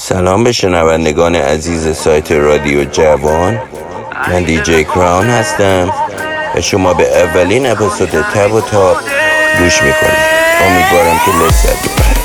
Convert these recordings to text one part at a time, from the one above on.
سلام به شنوندگان عزیز سایت رادیو جوان. من دیجی کراون هستم و شما به اولین اپیزود تب و تاب گوش میکنید. امیدوارم که لذت ببرید.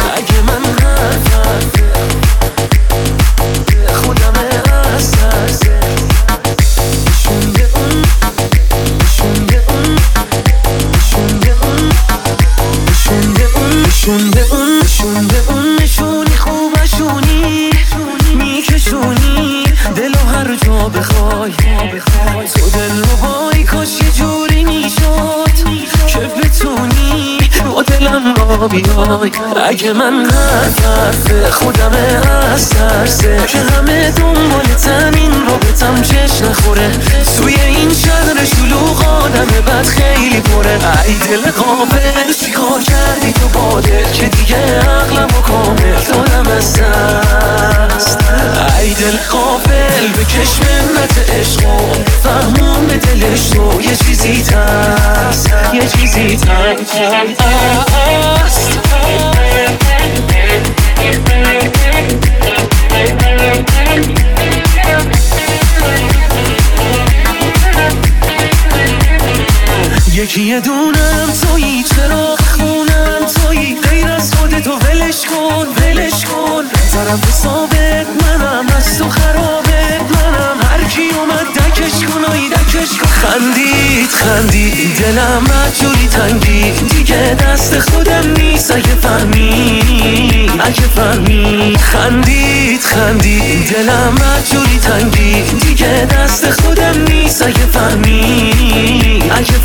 نشونی خوبشونی میکشونی دلو هر جا بخوای تو دل رو بای کاش یه جوری میشد که بتونی با دلم را بیای. اگه من حرف خودمه از ترسه که همه دنبال تمین رابطم چش نخوره. توی این شهر شلوغ آدم بد خیلی پره. ای دل قابل چیکار کردی تو باده که دیگه عقلمو کامل دادم از دست. ای دل قابل بکش منت عشقو فهمون به دلش تو یه چیزی تست یه چیزی تست. یکی یه دونم تویی چرا خونم تویی غیر از خودتو ولش کن طرف ثابت منم از تو خرابت منم هر کی اومد دکش کن. خندید دلم مجوری تنگی دیگه دست خودم نیست اگه فهمی. خندید دلم مجوری تنگی دیگه دست خودم نیست اگه فهمی.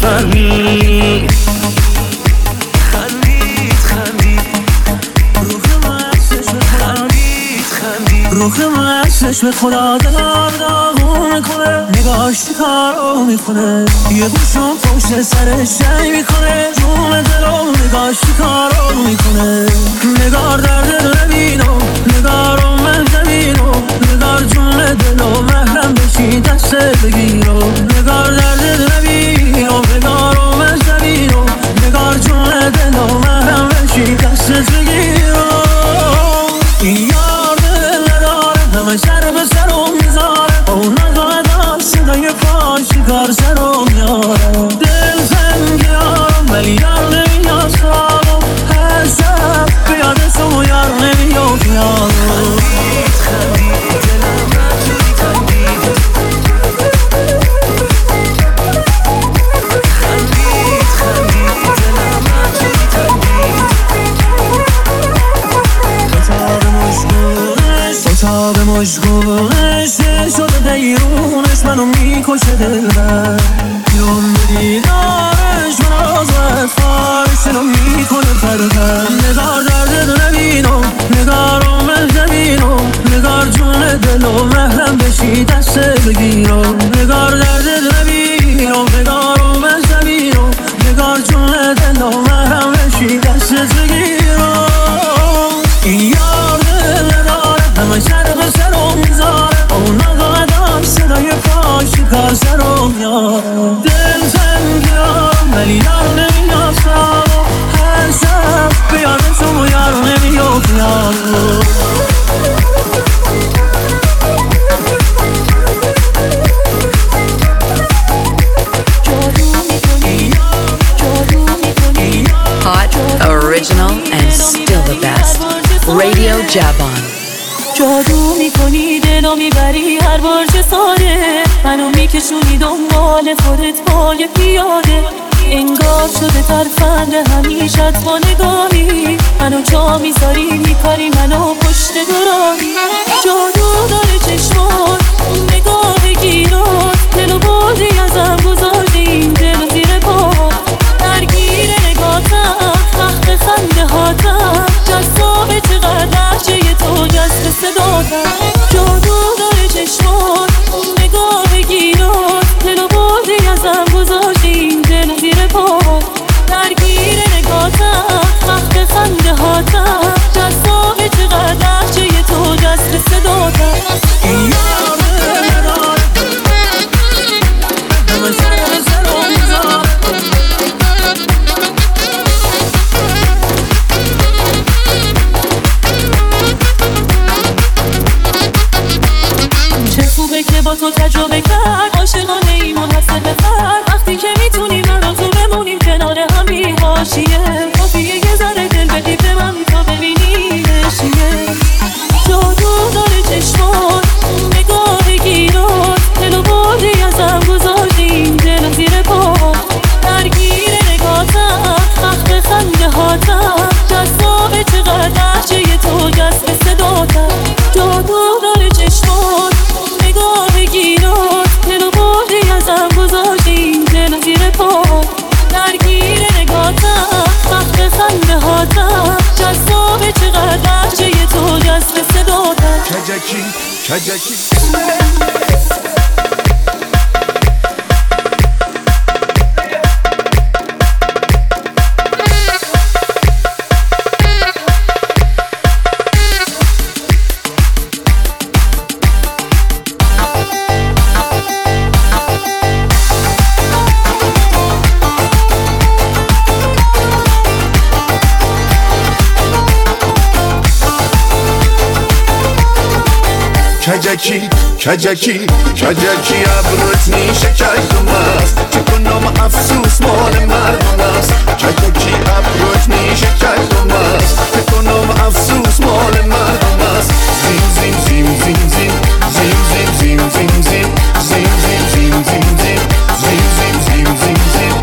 روح من چشم خدا داغون میکنه نگاهش کارو میکنه یه گوشم پشت سرش شنگ میکنه جون دلو نگاهش کارو میکنه. نگار درد رو نبینم نگارو من زمینم نگار جون دلو محرم بشی دست بگیرم. نگار درد رو نبینم نگارو من زمینم نگار جون دلو محرم بشی دست بگیرم. همه سر به سرم میذاره اون نگاه صدای پاشی کار سرم میاره. دل زنگیارم ولی یار نمیاد سرم هر شب بیاد تو یار نمیاد یارم. خندید دلم مجوری تنگید خندید دلم مجوری تنگید تا به مشغولش شده دیرونش منو میکشه دلبر بیرون به دیدارش من آزاد فارش رو میکنه فرقم. نگار درد رو نبینم نگارو من زمینم نگار جون دلو محرم بشی دست بگیرم. نگار درد رو نبینم نگارو من زمینم نگار جون دلو محرم بشی دست بگیرم. یار دل نداره همه شرق سرم میذاره اون آقا صدای پاشی کار سرم میاره. دل زنگیارم ولی یار نمیاد سرم هر شب بیاد تو یار نمیاد یارم. Hot, original and still the best. Radio Javan. جادو میکنی دلو میبری هر بار چه ساده منو میکشونی دنبال خودت پای پیاده. انگار شده ترفند همیشت با نگاهی منو جا میذاری میکاری منو پشت دراهی. جادو داره چشمات نگاه گیرات دلو بازی ازم گذاشتی این دلو زیر پا درگیر نگاتم وقت خنده هاتم جذابه چقدر لحجه تو جذب صداتم. جادو داره چشمات نگاه گیرات دلو بازی ازم گذاشتی این دلو زیر پا درگیر نگاتم وقت خنده هاتم جذابه چقدر لحجه تو جذب صداتم. جادو داره چشمات نگاه گیرات دل و بردی ازم گذاشتی دل زیر پات درگیر نگاتم وقت خنده هاتم جذابه چقدر بچه تو جذب صداتم کجکی کجکی کجکی کجکی کجکی ابروت میشه کجم است چه کنم افسوس مال مردم است کجکی ابروت میشه کجم است چه کنم افسوس مال مردم است زیم زیم زیم زیم زیم زیم زیم زیم زیم زیم زیم زیم زیم زیم زیم زیم زیم زیم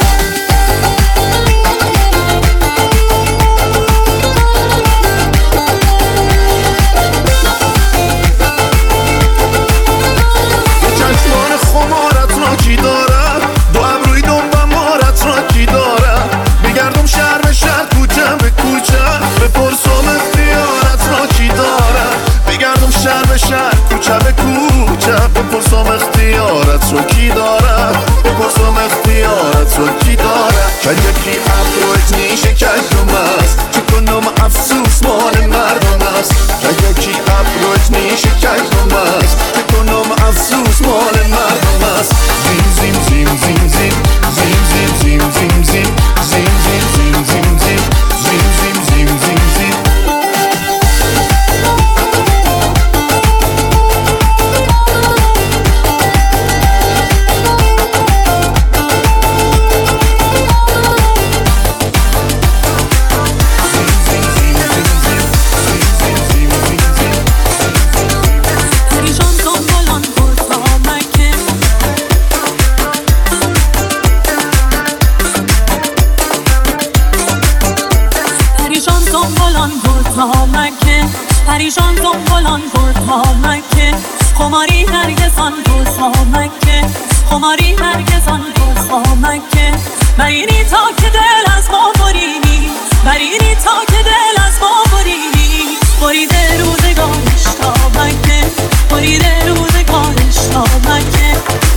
بپرسم اختیارت رو کی داره بپرسم اختیارت رو کی داره کجکی ابروت میشه کجم است چه کنم افسوس مال مردم است کجکی ابروت میشه کجم است چه کنم افسوس مال مردم است زیم زیم زیم زیم زیم زیم زیم زیم زیم زیم زیم زیم زیم زیم زیم زیم زیم زیم زیم پریشان دنبالان برد مکه خماری هرگزان برد مکه خماری هرگزان برد مکه برینی تا که دل از ما برینی برینی تا که دل از ما برینی بریده روزگارش تا مکه بریده روزگارش تا مکه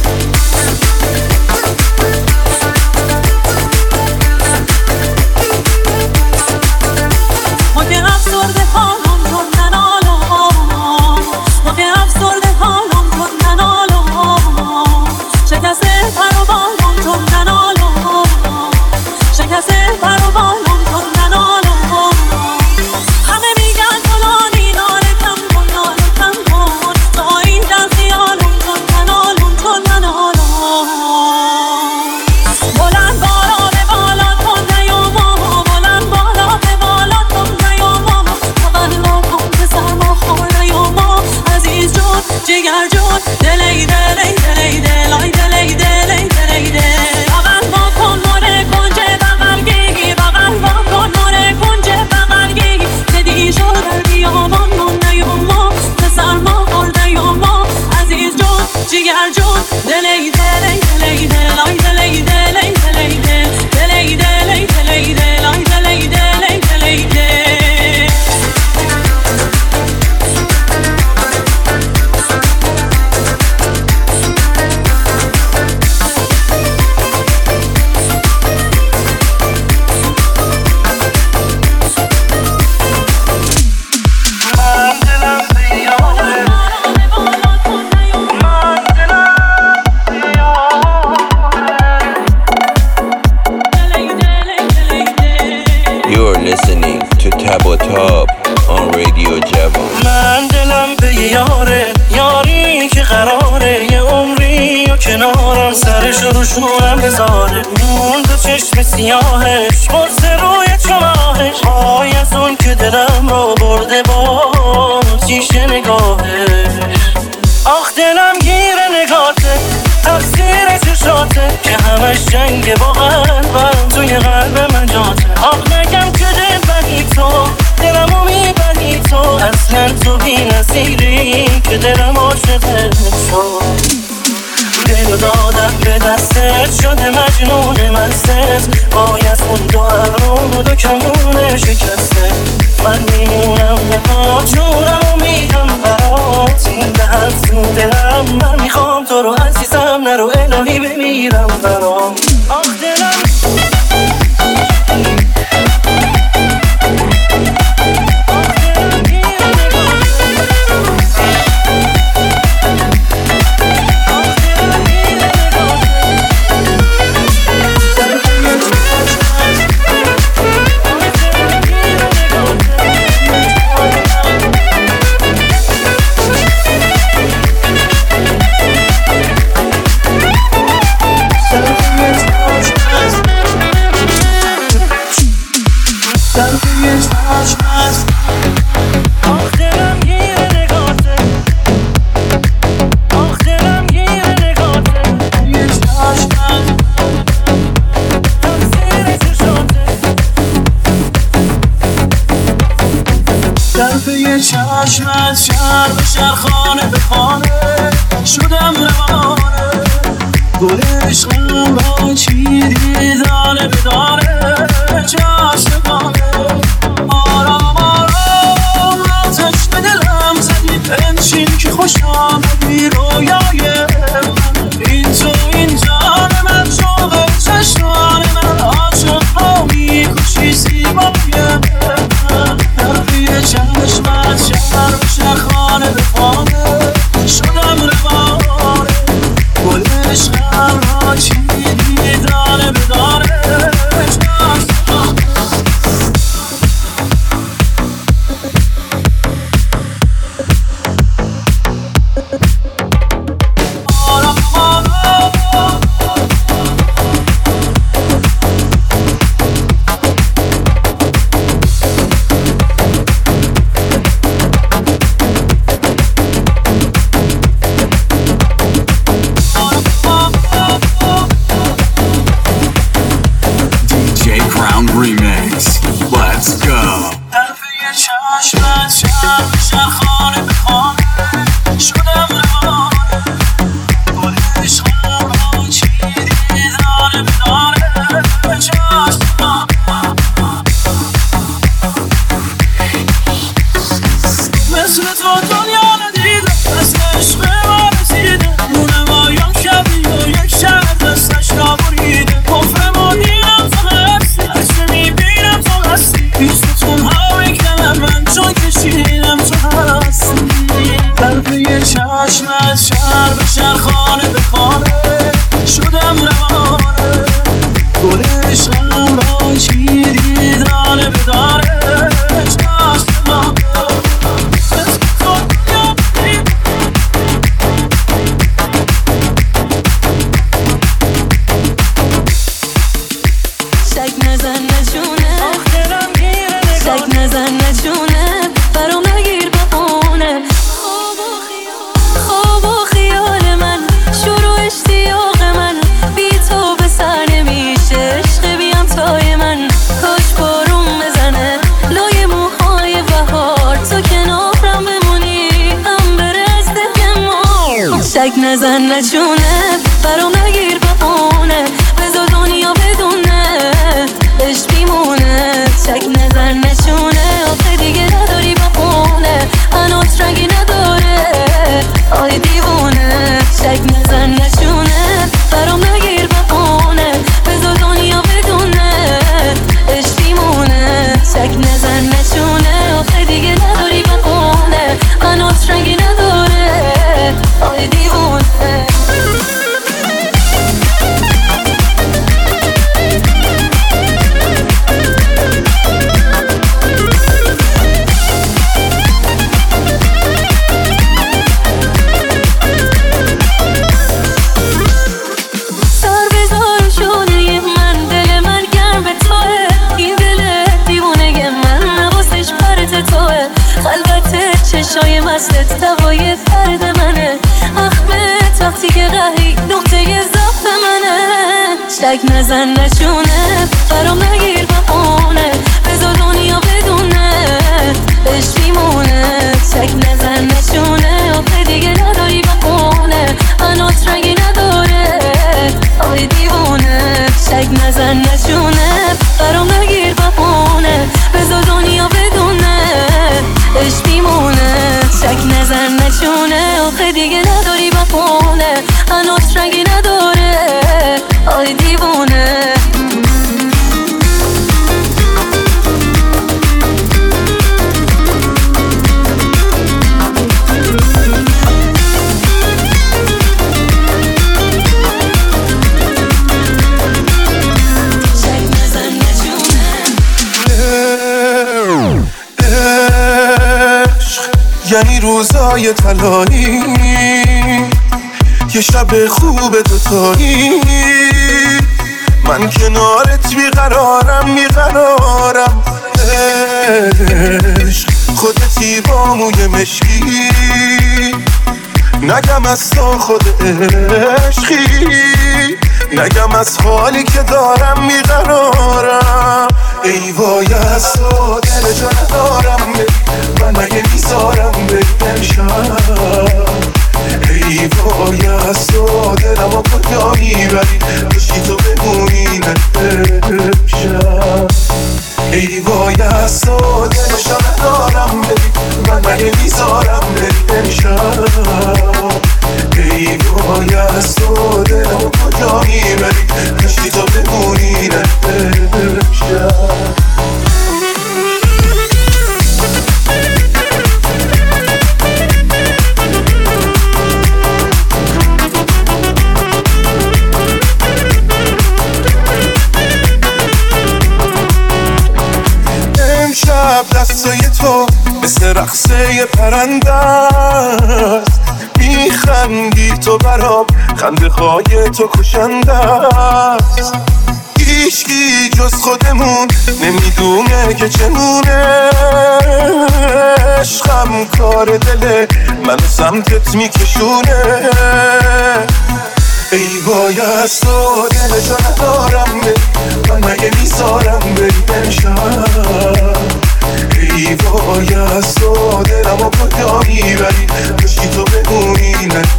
ما که افسرده حالم کن ننالم ما که افسرده حالم کن ننالم شکسته پر و بالم کن ننالم شکسته پر و بالم کن ننالم همه میگن فلانی ناله کم کن تا این دل خیالم کن ننالم کن ننالم بلند بالا به بالا کن نیوما بلند بالا به بالا کن نیوما تقلا کن به سرما خور نیوما عزیز جون جگر جون دلی دلی دلی دلای دلی دلی دلی دلی بغل ما کن مره کنجه بغلگی بغل ما کن مره کنجه بغلگی کدی شد در بیامان من نیوما به سرما خور نیوما عزیز جون جگر جون دلی دلی دلی دلای دلی دلی دلی دلی دلی دلی دلای دلی دلی دلی دلی You're listening to Tabo Top on Radio Javon. من دلم به یاره یاری که قراره یه عمری و کنارم سرش رو شونم بذاره مون تو چشم سیاهش برس روی چماهش آی از اون که دلم رو برده با چیشه نگاهش آخ دلم گیره نگاته تفسیر چشاته که همش جنگ با قلبم توی قلب من جاته آخ نگم که دل بنی تو دلمو میبنی تو اصلا تو بی نظیری که دلم عاشقت شد. دلو دادم به دستت شده مجنون مستت، باید اون دو ابرو دو کمونه شکسته. من میمونم نهاد جونم میدم برات، این دهت تو دلم من میخوام تو رو عزیزم نرو الهی بمیرم برام. آخ دلم چشمت شهر به شهر خانه به خانه شدم روانه، گل عشقم را چیدی دانه به دانه چشمانه. آرام آرام آتش به دلم زدی، بنشین که خوش آمدی رویای من. این تو این جان من شوق چشمان من، عاشق ها میکشی زیبای من. حرفی چشمت شهر به شهر خانه به خانه شدم روانه، گل عشقم را چیدی دانه به دانه شک نزن نجونه برام نگیر بهونه بذار دنیا بدونه عشق بیمونه. شک نزن نجونه آخه دیگه نداری بهونه هنوز رنگی نداره آی دیوونه. شک نزن نجونه برام نگیر بهونه بذار دنیا بدونه عشق بیمونه. شک نزن نجونه آخه دیگه نداری بهونه هنوز رنگی نداره آی دیوونه. چشای مستت دوای درد منه اخمت وقتی که رهی نقطه ضعف منه. شک نزن نجونه برام نگیر بهونه بذار دنیا بدونه عشق بیمونه. شک نزن نشونه آخه دیگه نداری بخونه هنوز رنگی نداره آی دیوونه شک نزن نشونه برام نگیر بخونه بذار دنیا بدونه عشق میمونه شک نزن نشونه آخه دیگه نداری بخونه هنوز رنگی نداره آی دیوونه یعنی روزای طلایی یه شب خوب دوتایی من کنارت بیقرارم عشق خودتی با موی مشکی نگم از تو خود عشقی نگم از حالی که دارم بیقرارم ای وای از تو دل جا ندارم من مگه میذارم بگم شب ای وای از تو دلمو کجا میبری کشی تو بمونی نشب ای وای از تو دل جا ندارم من مگه میذارم بگم شب ای وای از تو دلمو کجا میبری کشی تو بمونی نشب دستای تو مثل رقصه پرنده است میخندی تو برام خنده های تو کشنده است هیچکی جز خودمون نمیدونه که چمونه عشقم کار دل منو سمتت میکشونه ای وای از تو دل جا ندارم من مگه میذارم بری شب ای وای از تو دلمو کجا میبری کشی تو بمونی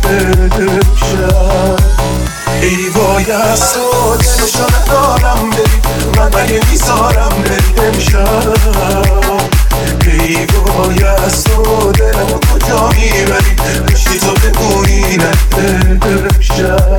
شب ای وای از تو دل جا ندارم من مگه میذارم بری امشب ای وای از تو دلمو کجا میبری کشی تو بمونی شب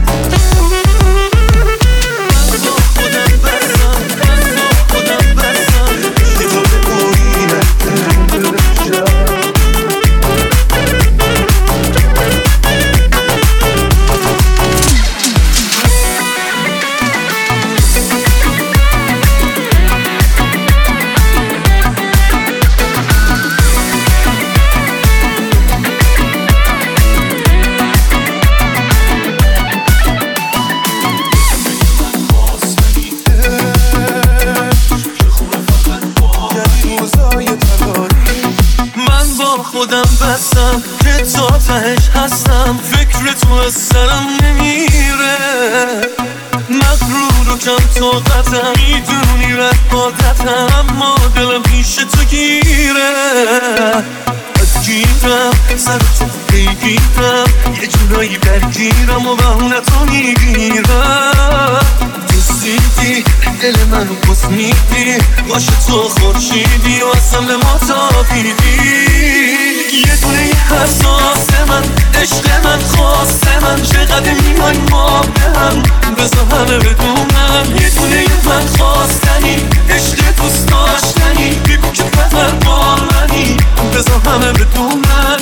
که تا تهش هستم فکر تو از سرم نمیره مغرور و کم طاقتم میدونی رد عادتم اما دلم پیش تو گیره از گیرم سر تو بگیرم یه جونایی برگیرم و بهونه تو میگیرم دوستیدی دل منو بس میدی باشه تو خورشیدی و اصلا به ما تابیدی یه دونه حساس من عشق من خواست من چقدر میای ما به هم بذار همه بدونم یه دونه من خواستنی عشق دوست داشتنی بگو که فقط با منی بذار همه بدونم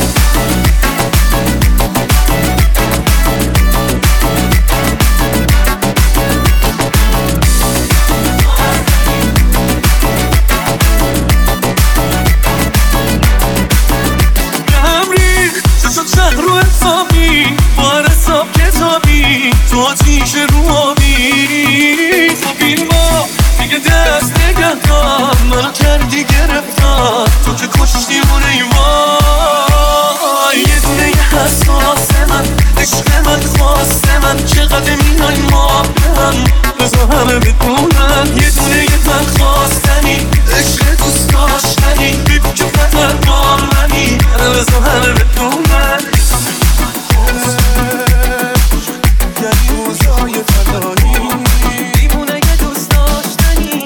تو آتیش رو آبی خب با دیگه دست نگه دار منو کردی گرفتار تو که کشتی اون ایوان یه دونه حساس من عشق من خواست من چقدر میای ما هم بذار همه بدونن یه دونه من خواستنی عشق دوست داشتنی بگو که فقط با منی بذار همه بدونن یعنی روزای فلایی دیوونه یه دوست داشتنی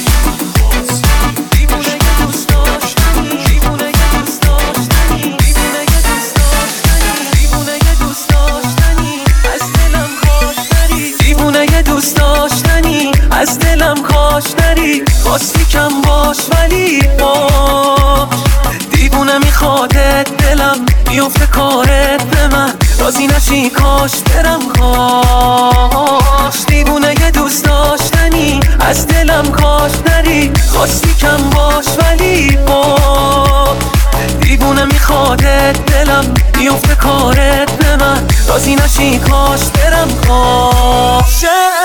دیوونه یه دوست داشتنی دیوونه یه دوست داشتنی دیوونه یه دوست داشتنی دیوونه یه دوست داشتنی از دلم کاش نری دیوونه یه دوست داشتنی از دلم کاش نری خواستی کم باش ولی باش دیوونه میخوادت دلم میفته کارت به من راضی نشی کاش برم کاش دیوونه یه دوست داشتنی از دلم کاش نری خواستی کم باش ولی باش دیوونه میخوادت دلم میفته کارت به من راضی نشی کاش برم کاش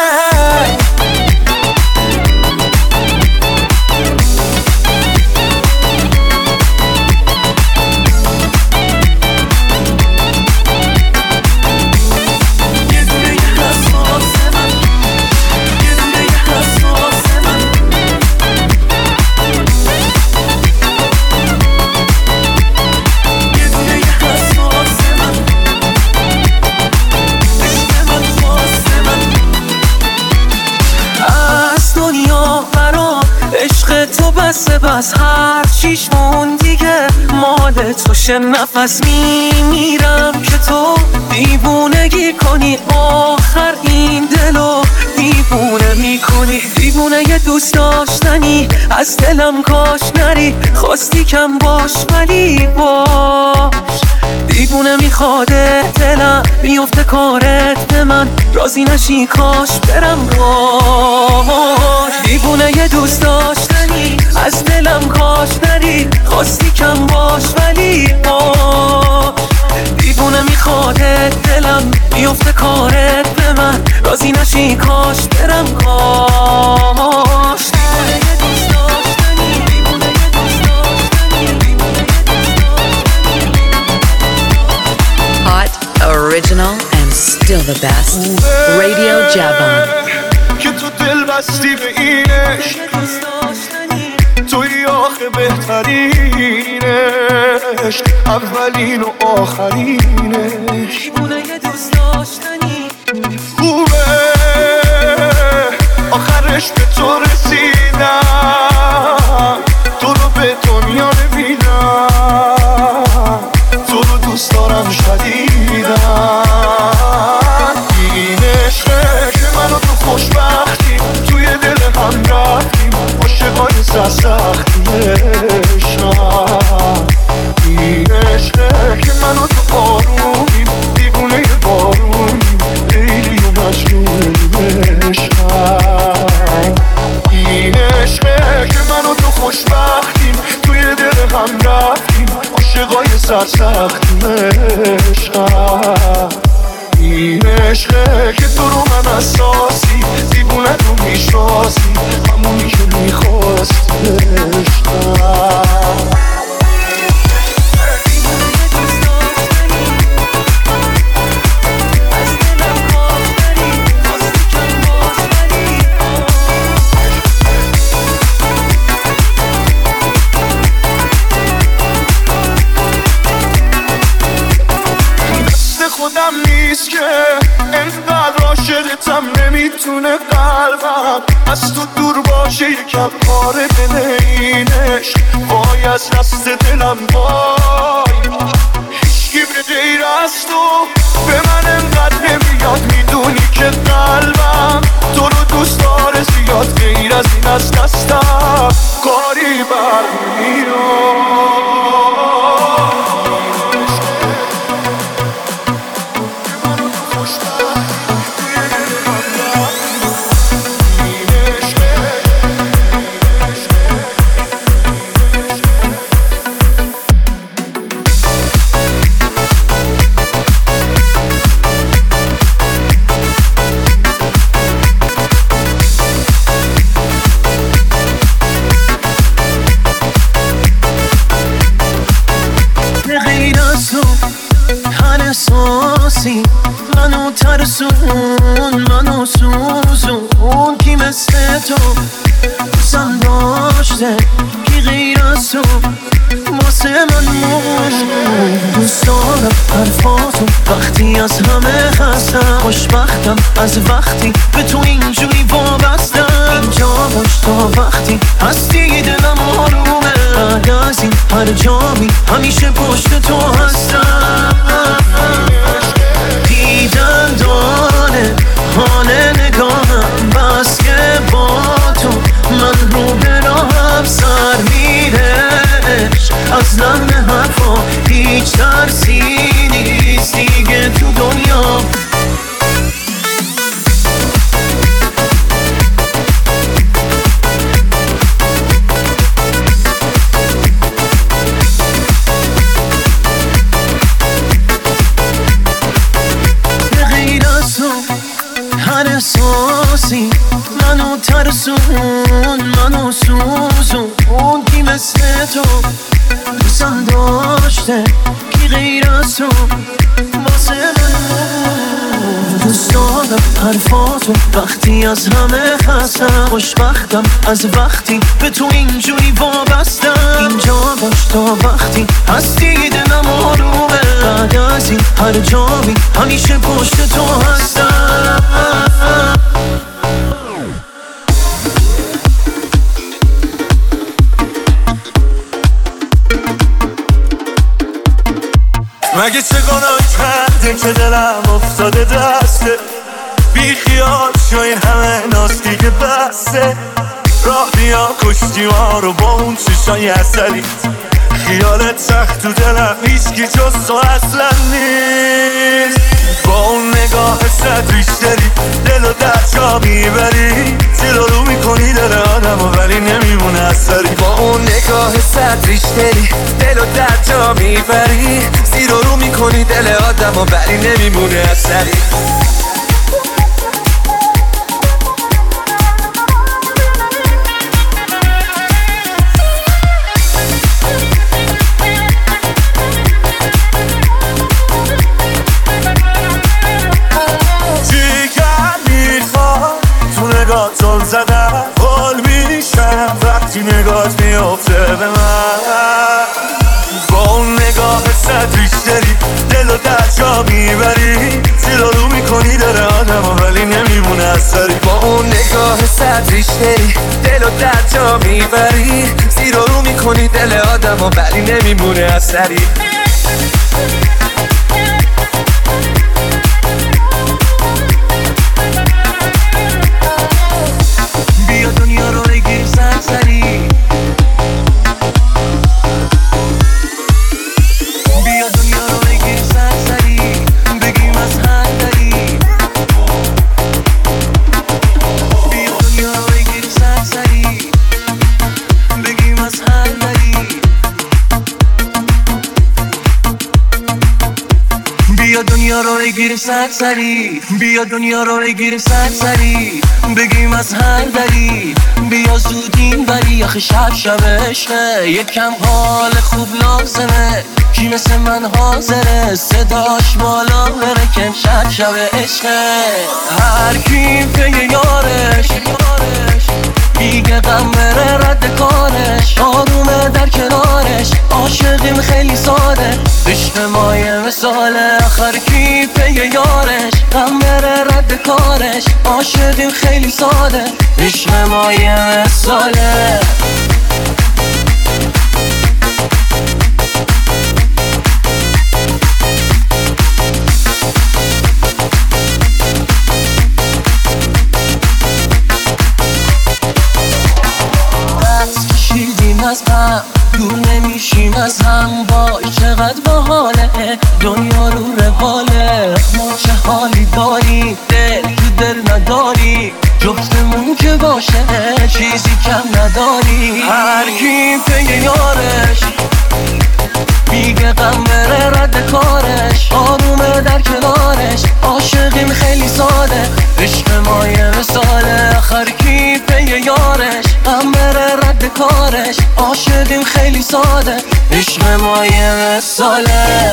بس هر چیش مون دیگه مال توشه نفس میمیرم که تو دیوونگی کنی آخر این دلو دیوونه میکنی دیوونه یه دوست داشتنی از دلم کاش نری خواستی کم باش ولی باش دیوونه میخواده دلم میفته کارت به من راضی نشی کاش برم کاش دیوونه یه دوست داشتنی از دلم کاش نری خواستی کم باش ولی باش دیوونه میخواده دلم میفته کارت به من راضی نشی کاش برم کاش دیوونه یه دوست داشتنی دیوونه یه دوست داشتنی دیوونه یه دوست داشتنی Hot, original, and still the best. Radio Javon. که تو دل بستی به اینش توی آخه بهترینش اولین و آخرینش دیوونه یه دوست داشتنی خوبه آخرش به تو رسیدم تو رو به دنیا نمیدم تو رو دوست دارم شدیدم این عشقه که منو تو خوشبختیم توی دل هم رفتیم عاشقای سرسختیش این عشقه که منو تو آرومیم دیوونه بارونیم لیلی و مجنون عشقم این عشقه که منو تو خوشبختیم توی دل هم رفتیم عاشقای سرسختیم عشقم این عشقه که تو رو من اساسی دیوونه رو میشناسی همونی که میخواست عشقم خودم نیست که انقدر عاشقتم نمیتونه قلبم از تو دور باشه یکم پاره بنینش وای از دست دلم وای هیچکی به غیر از تو به من انقدر نمیاد میدونی که قلبم تو رو دوست داره زیاد غیر از این از دستم کاری برمیاد منو ترسون منو سوزون کی مثل تو دوستم داشته کی غیر از تو واسه من موند از همه خستم، خوشبختم از وقتی به تو اینجوری وابستم. اینجا باش تا وقتی هستی دلم آرومه، بعد از این هر جامی همیشه پشت تو هستم. دیدن دانه حال نگاهم، بس که با تو من رو به راهم سر میره. از لحن حرفا هیچ ترسی نیست دیگه تو دنیا. به غیر از تو هر احساسی منو ترسون، منو سوزون. اون کی مثل تو دوستم داشته کی غیر از تو واسه من. دوست دارم حرفاتو وقتی از همه خستم، خوشبختم از وقتی به تو اینجوری وابستم. اینجا باش تا وقتی هستی دلم آرومه، بعد از این هر جامی همیشه پشت تو هستم. مگه چه گناه کرده که دلم افتاده دسته؟ بی خیال شو این همه ناز دیگه بسته. راه بیا کشتی ما رو با اون چشای عسلیت، خیالت سخت تو دلم هیچکی جز تو اصلا نیست. با اون نگاه صد ریشتری دل و در جا میبری، زیر رو میکنی دل آدم و ولی نمیمونه اثری. با اون نگاه صد ریشتری دل و در جا میبری، زیر رو میکنی دل آدم و ولی نمیمونه اثری. زل زدم حال میشم وقتی نگات میافته به من. با اون نگاه صد ریشتری دل و در جا میبری، زیر رو میکنی دل آدم و ولی نمیمونه اثری. با اون نگاه صد ریشتری دل و در جا میبری، زیر رو میکنی دل آدم و ولی نمیمونه اثری. بیا دنیا رو بگیر سرسری، بیا دنیا رو بگیر سرسری، بگیم از هر دری. بیا دنیا رو بگیر سرسری، بگیم از هر دری. بیا دنیا رو بگیر سرسری، بیا دنیا رو بگیر سرسری، بگیم از هر دری. بیا زود این بری، آخه شب عشقه، یکم حال خوب لازمه. کی مثل من حاضره صداش بالا بره که شب عشقه. هر کی پی یارش میگه غم بره رد کارش، آرومه در کنارش، عاشقیم خیلی ساده، عشق مایه مثاله. آخر کی پی یارش غم بره رد کارش، عاشقیم خیلی ساده، عشق مایه مثاله. از غم دور نمیشیم از هم، وای چقدر باحاله دنیا رو رواله. ما چه حالی داریم دل تو دل نداری، جفتمون که باشه چیزی کم نداری. هر کی پی یارش میگه غم بره رد کارش، آرومه در کنارش، عاشقیم خیلی ساده، عشق مایه مثاله. آخر کی پی یارش غم بره رد کارش، عاشقیم خیلی ساده، عشق مایه مثاله.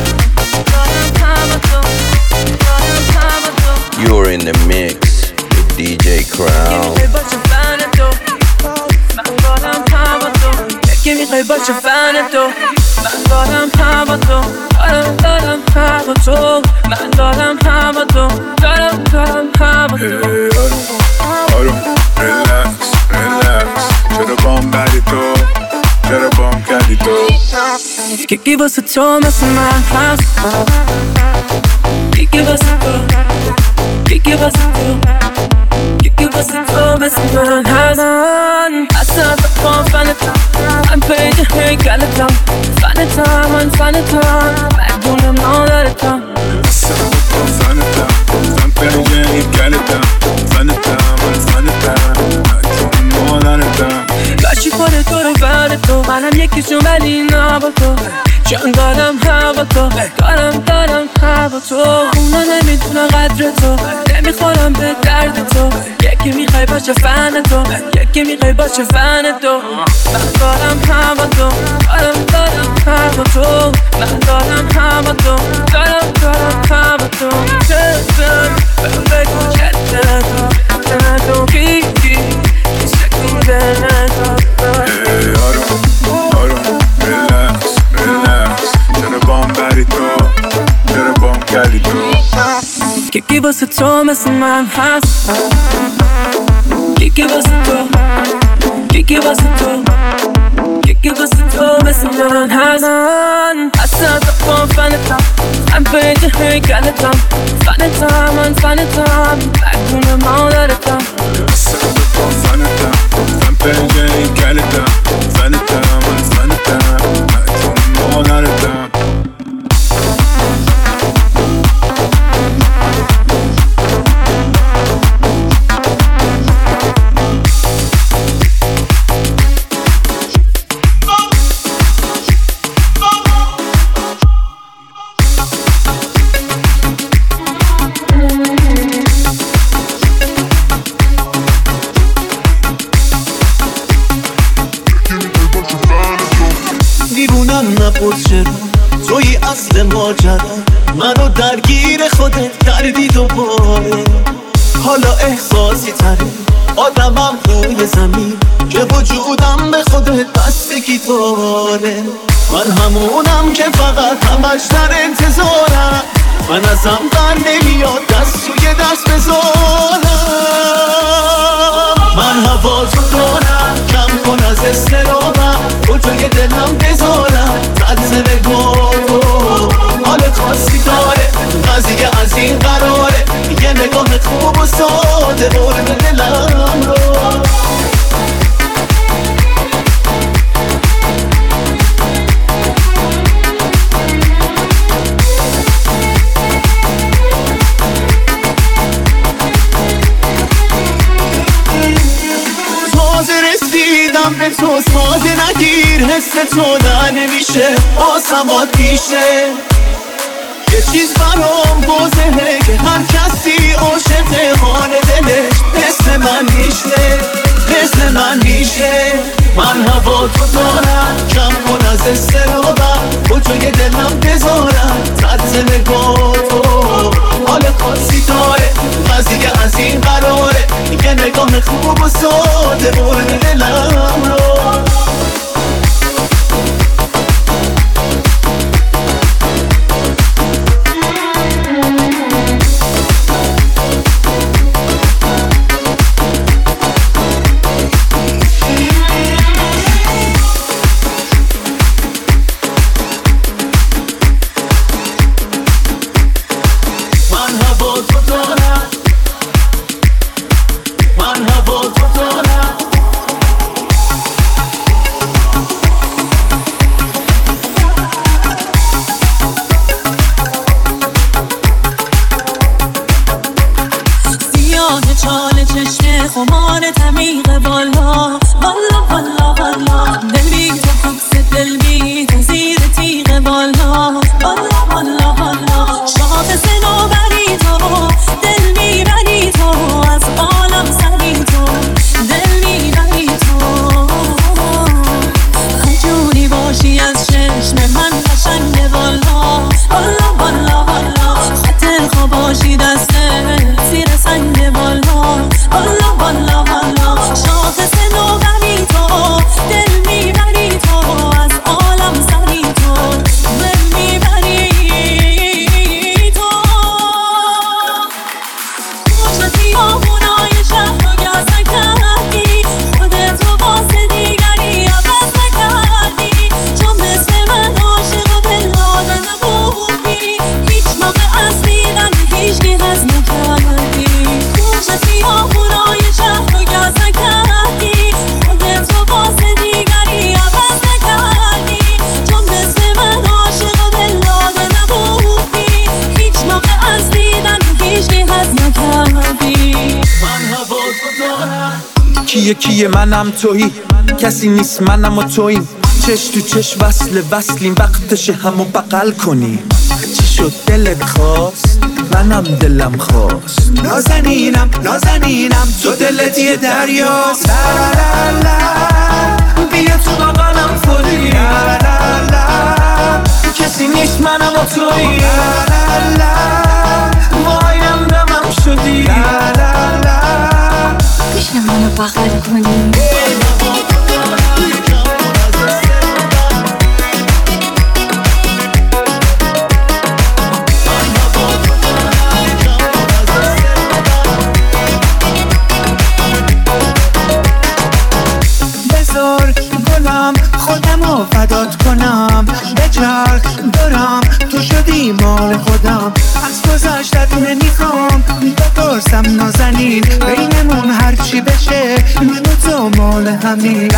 You're in the mix with DJ Crown. یکی میخوای باشه فن تو، من دارم هوا تو، دارم هوا تو، من دارم هوا تو، دارم هوا تو. آروم ریلکس چرا بام بری تو، چرا بام کردی تو. یکی واسه تو مثل من هست، یکی واسه تو، یکی واسه تو، یکی واسه تو مثل من هست. اصلا بخوام فنتم، من پیج هیکلتم، فنتم من فنتم، مردون مادرتم. اصلا بخوام فنتم، من پیج هیکلتم، فنتم من فنتم، مردون مادرتم. لاشی کنه تو رو بر تو، منم یکیشون ولی نه با تو. جان دارم هوا تو، دارم هوا تو. اونا نمیدونن قدر تو، نمیخورم به درد تو. یکی میخوای باشه فن تو، یکی میخوای باشه فن تو. من دارم هوا تو، دارم هوا تو. من دارم هوا تو، دارم هوا تو. چطور بگو چطور کی شکل دلت. آروم ریلکس چرا بام بری تو، چرا بام کردی تو. یکی واسه تو مثل من هست، یکی واسه تو، یکی واسه تو، یکی واسه تو مثل من هست. اصلا بخوام فنتم، من پیج هیکلتم، فنتم من فنتم، مردون مادرتم. اصلا بخوام فنتم، من پیج هیکلتم، فنتم من فنتم، مردون مادرتم. توی اصل ماجرا منو درگیر خودت کردی دوباره. حالا احساسی تره آدمم روی زمین که وجودم به خودت بستگی داره. من همونم که فقط همش در انتظارم، من ازم بر نمیاد دست توی دست بذارم. من هوا تو دارم، کم کن از استرابم، تو توی دلم بذارم. قدر بگو حال خاصی داره، قضیه از این قراره، یه نگاه خوب و ساده برد دلم رو. به تو ساده نگیر، حس تو در نمیشه آسمات پیشه. یه چیز برام واضحه که هر کسی عاشق حال دلش مثل من میشه، مثل من میشه. من هوا تو دارم، کم کن از استرابم، تو جای دلم بذارم. طرز نگاه تو حال خاصی داره، قضیه از این قراره، یه نگاه خوب و ساده برد دلم رو. یکیه منم تویی، کسی نیست منم و توییم، چش تو چش وصلیم، وقتشه همو بغل کنیم. چی شد دلت خواست؟ منم دلم خواست. نازنینم تو دلت یه دریاست. بیا تو بغلم فوری، کسی نیست منم و تویی، وایم دمم شدی، میشه منو بغل کنی؟ خودمو فدات کنم، بچرخ دارم تو شدی مال خودم، از گذشتت نمیخوام بپرسم نازنین، بینمون هرچی بشه من و تو مال همین.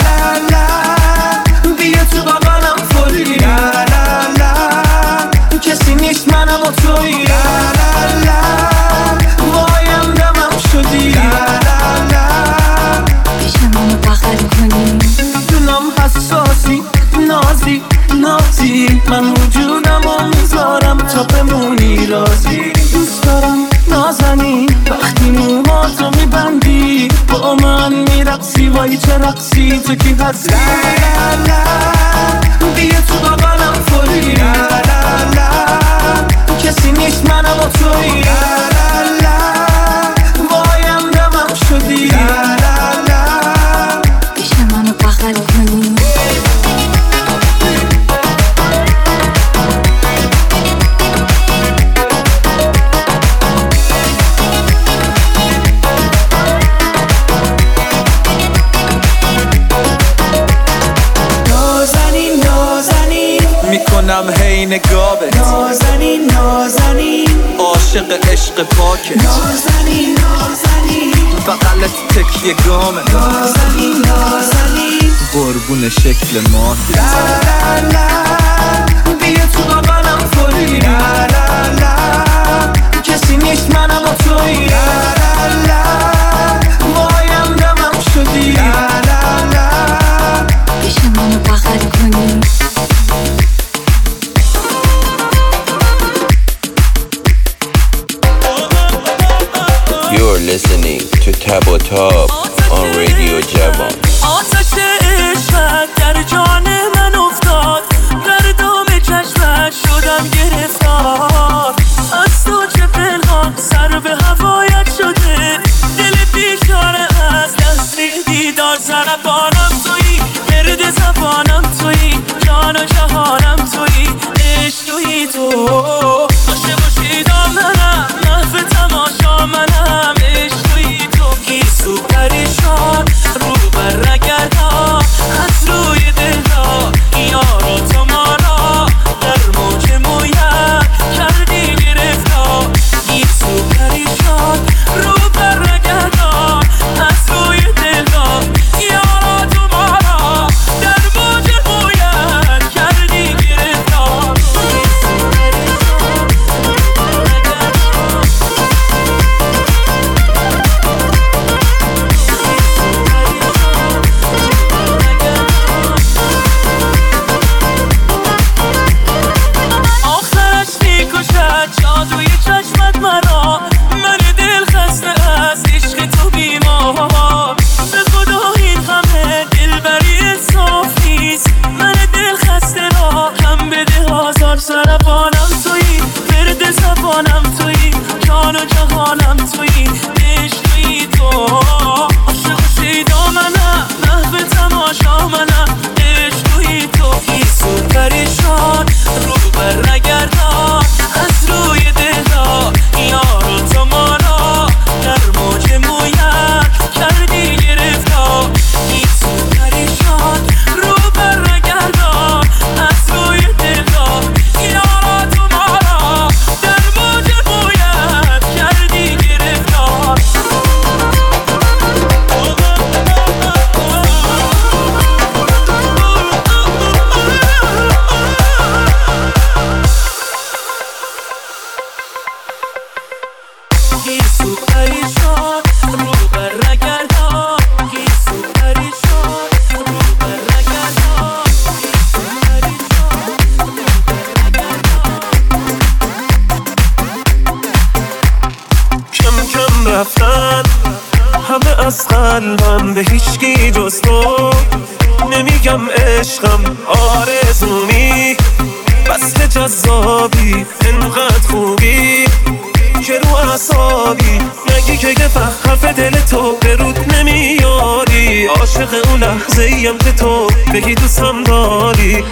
بیا تو بغلم فوری، کسی نیست منم و تویی، وایم دمم شدی، میشه منو بغل کنی؟ حساسی نازی من وجودم و میذارم تا بمونی رازی. دوست دارم نازنین وقتی موهاتو میبندی، با من میرقصی، وای چه رقصی تو کی هستی. بیا تو بغلم فوری، کسی نیست منم و تویی، وایم دمم شدی، میشه منو بغل کنی؟ میکنم هی نگاهت، نازنین عاشق عشق پاکت، نازنین بغلت تکیه گامت، نازنین قربون شکل ماهت. بیا تو بغلم فوری، کسی نیست منم و تویی، وایم دمم شدی، میشه منو بغل کنی؟ You're listening to Tabo Top on Radio Javan. آتش عشقت در جان من افتاد، در دام چشمت شدم گرفتار، از تو چه پنهان سر به هوایت شده، دل بیچاره از دست دیدار، زنبانم تویی، مرد زبانم تویی، جان و جهانم تویی، عشق تویی تو، باشه باشی دامنم، محو تماشا منم، عشق تویی تو، گیسو پریشان رو بر نگردان، از روی دل را یارا تو ما را در موج مویت کردی گرفتار، گیسو پریشان رو بر نگردان، از روی دل را یارا تو ما را در موج مویت کردی گرفتار، آخرش میکشد جادوی چشمت مرا، من دل خسته از عشق تو بیمار، به خدا این همه دلبری انصاف نیست، من دل خسته را هم بده آزار، سربانم تویی، ورد زبانم تویی، جان و جهانم تویی، عشق تویی تو، عاشق شیدا منم، محو تماشا منم، عشق تویی تو، گیسو پریشان رو بر نگردان، از روی دل را یارو تو ما را در موج مویت کردی گرفتار، گیسو پریشان رو بر نگردان، از روی دل را یارو تو ما را در موج مویت کردی گرفتار. گیسو پریشان رو بر نگردان، رفتن، همه از قلبم به هیچکی جز تو. نمیگم عشقم آرزومی، بسته جذابی انقدر خوبی که رو اعصابی. نگی که یه حرف دل تو به رود نمیاری. عاشق اون لحظه ایم که تو بگی دوستم داری.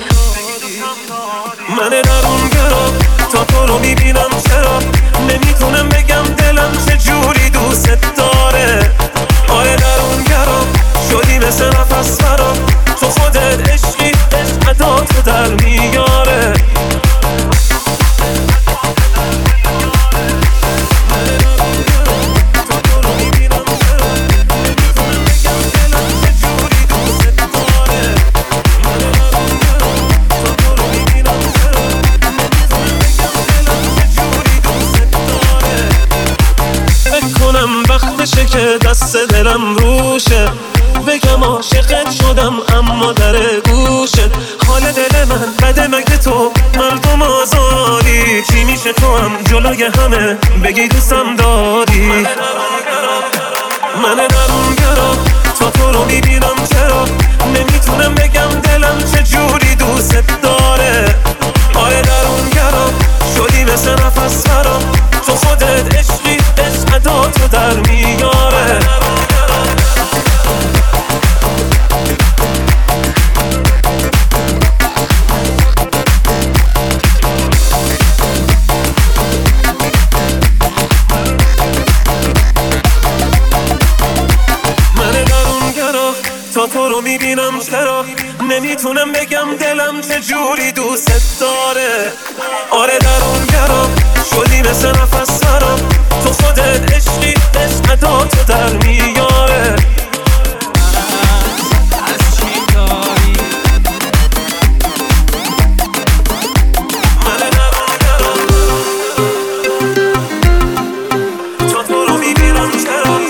من درون گرا تا تو رو میبینم، چرا نمیتونم بگم دلم چجوری دوست داره. آره درون گرا شدی مثل نفس برا، تو خودت عشقی، عشق تو در میاره. که دست دلم روشه، بگم عاشقت شدم اما در گوشت. حال دل من بده مگه تو مردم آزادی؟ چی میشه تو هم جلوی همه بگی دوستم داری؟ من درون گرا تا تو رو میبینم، چرا نمیتونم بگم دلم چجوری دوست داره. آره درون گرا شدی مثل نفس برا، تو خودت عشقی، عشق تو در میاره. من درون گرا تا تو رو میبینم، چرا نمیتونم بگم دلم چجوری دوست داره. آره درون گرا شدی مثل نفس برا، تو خودت عشقی، عشق تو در میاره. از چی داری؟ من درون گرا تا تو رو میبینم، چرا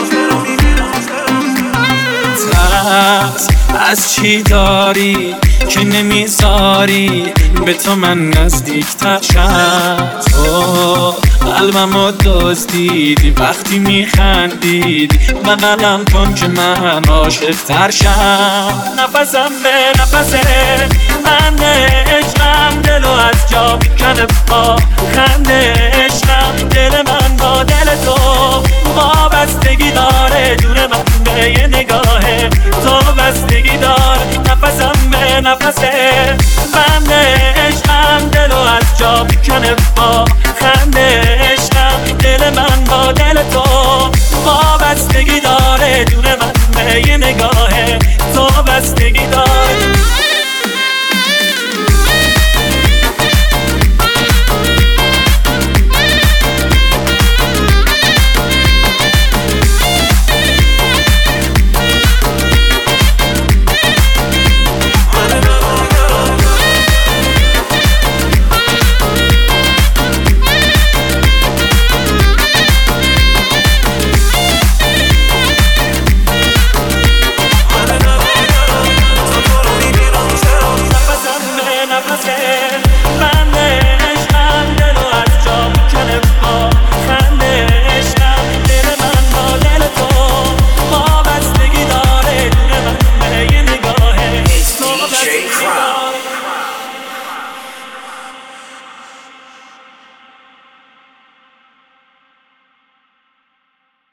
از چی داری که نمیذاری به تو من نزدیک‌تر شم؟ تو قلبمو دزدیدی وقتی میخندیدی، بغلم کن که من عاشق‌تر شم. نفسم به نفسه من عشقم، دلو از جا میکنه با خنده عشقم. دل من با دل تو وابستگی داره، جون من به یه نگاهه تو بستگی داره. نفسم به نفسه من عشقم، دلو از جا میکنه با خنده عشقم. دل من با دل تو وابستگی داره، جون من به یه نگاه